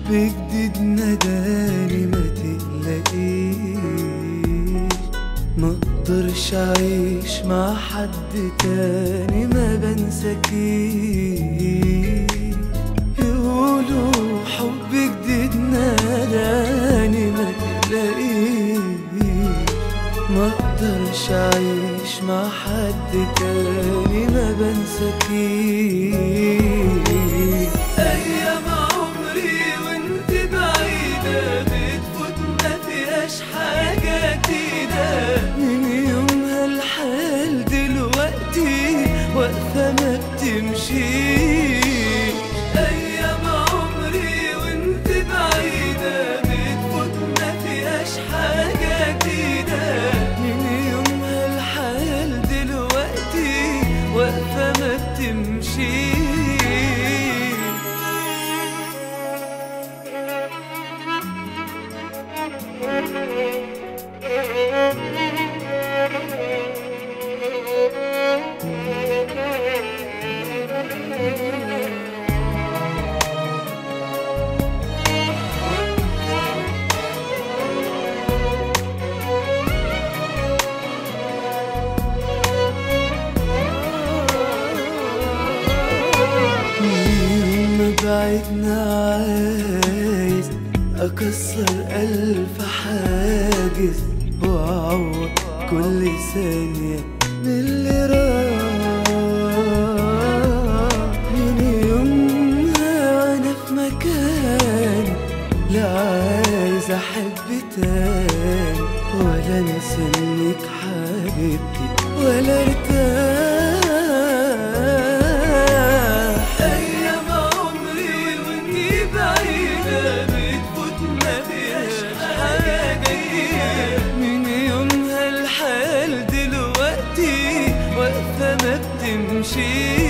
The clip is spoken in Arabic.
جديد ناداني ما تقلقيش، مقدرش اعيش مع حد تاني ما بنساكيش. يقولوا حب جديد ناداني ما تقلقيش، مقدرش اعيش مع حد تاني ما بنساكيش. ايام عمري وانت بعيدة بتفوت ما فيهاش حاجة جديدة، من يومها الحال دلوقتي واقفة ما بتمشيش. ايام عمري وانت بعيدة بتفوت ما فيهاش حاجة جديدة، من يومها الحال دلوقتي واقفة ما بتمشيش. بعدنا عايز أكسر ألف حاجز وأعوض كل ثانية من اللي راح. من يومها وأنا في مكان لا عايز أحب تاني، ولا أنسى إنك حبيبتي ولا ارتاح. واقفة ما بتمشي.